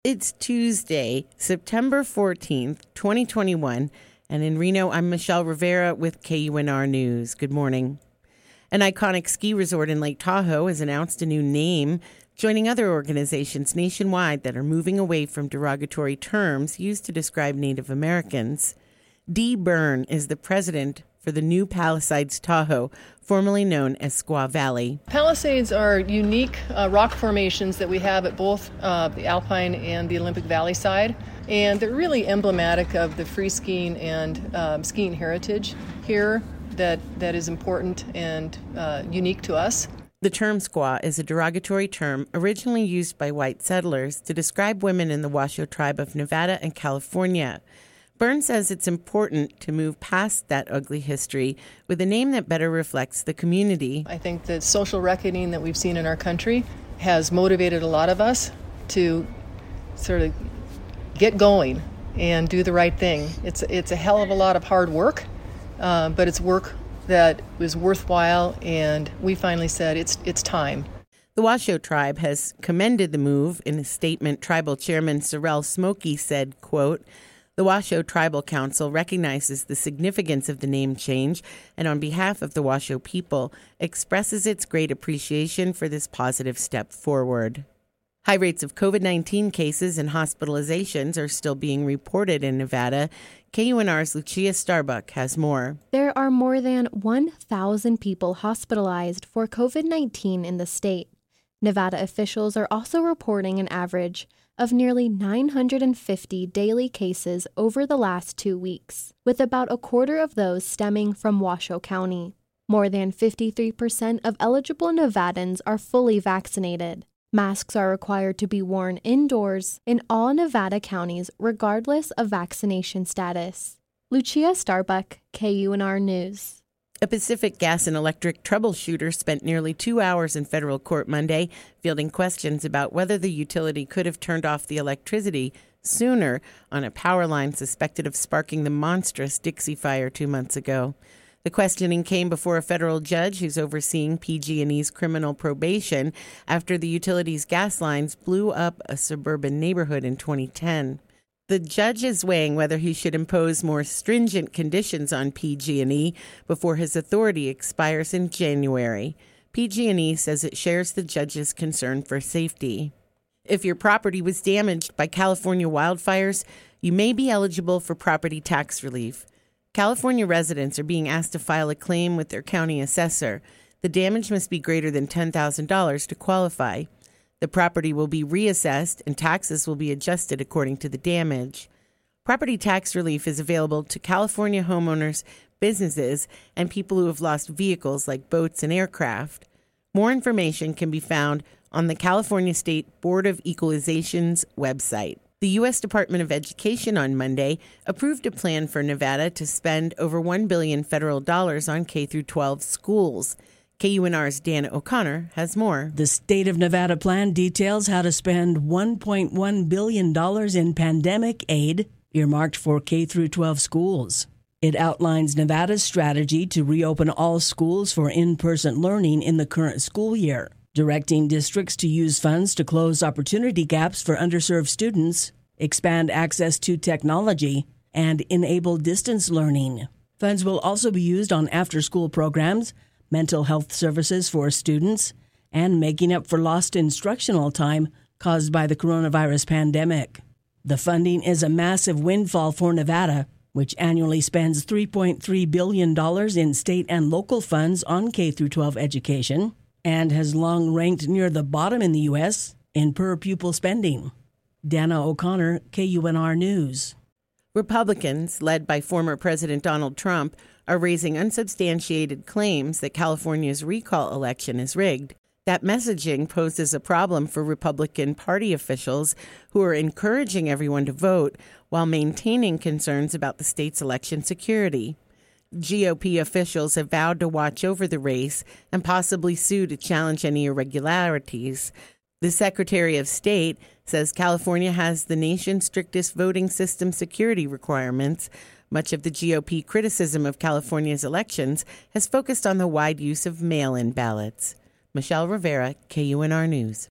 It's Tuesday, September 14th, 2021, and in Reno, I'm Michelle Rivera with KUNR News. Good morning. An iconic ski resort in Lake Tahoe has announced a new name, joining other organizations nationwide that are moving away from derogatory terms used to describe Native Americans. Dee Byrne is the president for the new Palisades Tahoe, formerly known as Squaw Valley. Palisades are unique rock formations that we have at both the Alpine and the Olympic Valley side, and they're really emblematic of the free skiing and skiing heritage here that is important and unique to us. The term squaw is a derogatory term originally used by white settlers to describe women in the Washoe tribe of Nevada and California. Byrne says it's important to move past that ugly history with a name that better reflects the community. I think the social reckoning that we've seen in our country has motivated a lot of us to sort of get going and do the right thing. It's a hell of a lot of hard work, but it's work that was worthwhile, and we finally said it's time. The Washoe tribe has commended the move. In a statement, tribal chairman Sorrel Smokey said, quote, "The Washoe Tribal Council recognizes the significance of the name change and on behalf of the Washoe people expresses its great appreciation for this positive step forward." High rates of COVID-19 cases and hospitalizations are still being reported in Nevada. KUNR's Lucia Starbuck has more. There are more than 1,000 people hospitalized for COVID-19 in the state. Nevada officials are also reporting an average of nearly 950 daily cases over the last 2 weeks, with about a quarter of those stemming from Washoe County. More than 53% of eligible Nevadans are fully vaccinated. Masks are required to be worn indoors in all Nevada counties regardless of vaccination status. Lucia Starbuck, KUNR News. A Pacific Gas and Electric troubleshooter spent nearly 2 hours in federal court Monday fielding questions about whether the utility could have turned off the electricity sooner on a power line suspected of sparking the monstrous Dixie Fire 2 months ago. The questioning came before a federal judge who's overseeing PG&E's criminal probation after the utility's gas lines blew up a suburban neighborhood in 2010. The judge is weighing whether he should impose more stringent conditions on PG&E before his authority expires in January. PG&E says it shares the judge's concern for safety. If your property was damaged by California wildfires, you may be eligible for property tax relief. California residents are being asked to file a claim with their county assessor. The damage must be greater than $10,000 to qualify. The property will be reassessed and taxes will be adjusted according to the damage. Property tax relief is available to California homeowners, businesses, and people who have lost vehicles like boats and aircraft. More information can be found on the California State Board of Equalization's website. The U.S. Department of Education on Monday approved a plan for Nevada to spend over $1 billion federal dollars on K-12 schools. KUNR's Dana O'Connor has more. The State of Nevada plan details how to spend $1.1 billion in pandemic aid earmarked for K-12 schools. It outlines Nevada's strategy to reopen all schools for in-person learning in the current school year, directing districts to use funds to close opportunity gaps for underserved students, expand access to technology, and enable distance learning. Funds will also be used on after-school programs, mental health services for students, and making up for lost instructional time caused by the coronavirus pandemic. The funding is a massive windfall for Nevada, which annually spends $3.3 billion in state and local funds on K-12 education, and has long ranked near the bottom in the U.S. in per-pupil spending. Dana O'Connor, KUNR News. Republicans, led by former President Donald Trump, are raising unsubstantiated claims that California's recall election is rigged. That messaging poses a problem for Republican Party officials who are encouraging everyone to vote while maintaining concerns about the state's election security. GOP officials have vowed to watch over the race and possibly sue to challenge any irregularities. The Secretary of State says California has the nation's strictest voting system security requirements. Much of the GOP criticism of California's elections has focused on the wide use of mail-in ballots. Michelle Rivera, KUNR News.